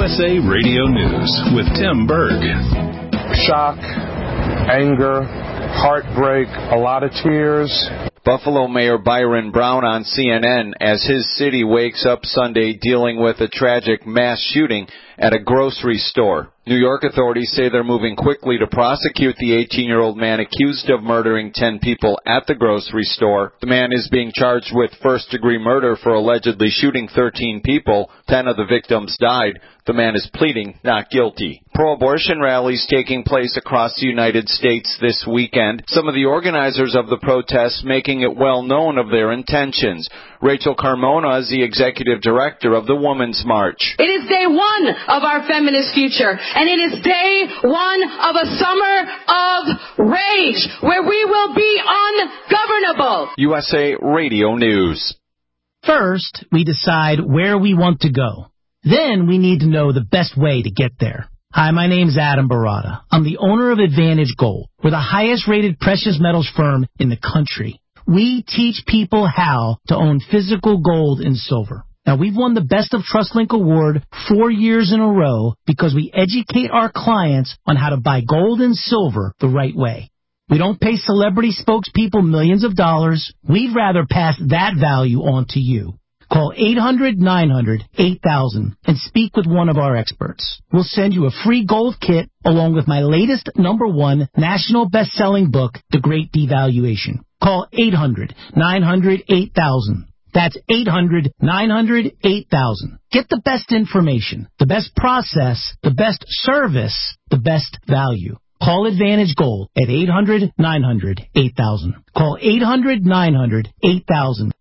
USA Radio News with Tim Berg. Shock, anger, heartbreak, a lot of tears. Buffalo Mayor Byron Brown on CNN as his city wakes up Sunday dealing with a tragic mass shooting at a grocery store. New York authorities say they're moving quickly to prosecute the 18-year-old man accused of murdering 10 people at the grocery store. The man is being charged with first-degree murder for allegedly shooting 13 people. 10 of the victims died. The man is pleading not guilty. Pro-abortion rallies taking place across the United States this weekend. Some of the organizers of the protests making it well known of their intentions. Rachel Carmona is the executive director of the Women's March. It is day one of our feminist future, and it is day one of a summer of rage where we will be ungovernable. USA Radio News. First, we decide where we want to go. Then we need to know the best way to get there. Hi, my name's Adam Barada. I'm the owner of Advantage Gold. We're the highest-rated precious metals firm in the country. We teach people how to own physical gold and silver. Now, we've won the Best of TrustLink Award 4 years in a row because we educate our clients on how to buy gold and silver the right way. We don't pay celebrity spokespeople millions of dollars. We'd rather pass that value on to you. Call 800-900-8000 and speak with one of our experts. We'll send you a free gold kit along with my latest #1 national best-selling book, The Great Devaluation. Call 800-900-8000. That's 800-900-8000. Get the best information, the best process, the best service, the best value. Call Advantage Gold at 800-900-8000. Call 800-900-8000.